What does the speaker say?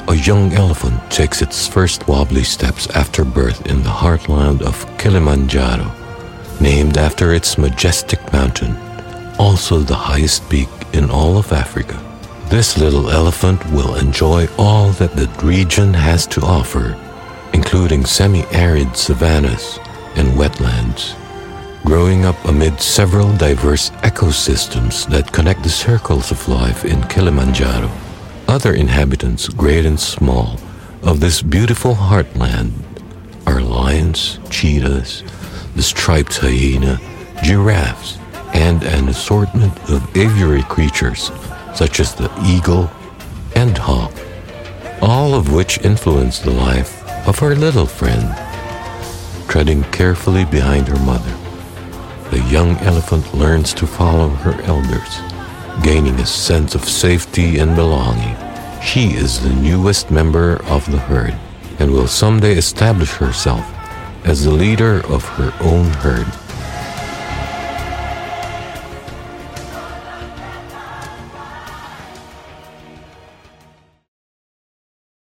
A young elephant takes its first wobbly steps after birth in the heartland of Kilimanjaro, named after its majestic mountain, also the highest peak in all of Africa. This little elephant will enjoy all that the region has to offer, including semi-arid savannas and wetlands, growing up amid several diverse ecosystems that connect the circles of life in Kilimanjaro. Other inhabitants, great and small, of this beautiful heartland are lions, cheetahs, the striped hyena, giraffes, and an assortment of aviary creatures such as the eagle and hawk, all of which influence the life of our little friend. Treading carefully behind her mother, the young elephant learns to follow her elders, gaining a sense of safety and belonging. She is the newest member of the herd and will someday establish herself as the leader of her own herd.